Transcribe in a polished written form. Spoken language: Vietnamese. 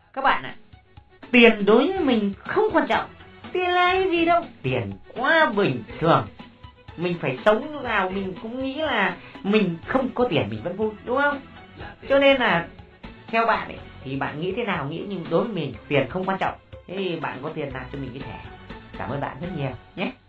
Các bạn ạ, tiền đối với mình không quan trọng. Tiền là cái gì đâu, tiền quá bình thường. Mình phải sống lúc nào mình cũng nghĩ là mình không có tiền mình vẫn vui, đúng không? Cho nên là theo bạn ấy, thì bạn nghĩ thế nào? Nghĩ nhưng đối với mình tiền không quan trọng. Thế thì bạn có tiền nạp cho mình cái thẻ. Cảm ơn bạn rất nhiều nhé.